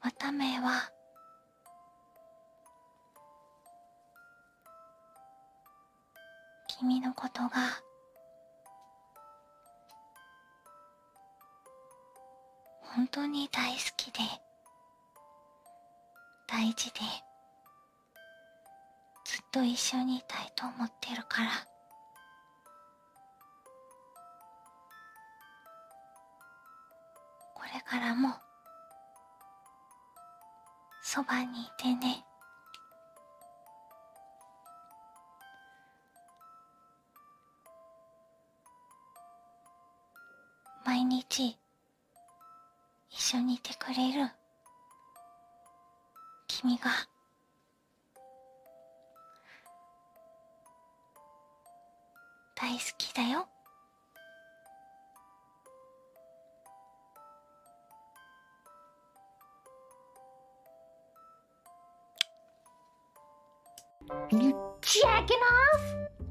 わためは君のことが本当に大好きで大事で、ずっと一緒にいたいと思ってるから。これからもそばにいてね。毎日一緒にいてくれる君が大好きだよ。 You jacking off?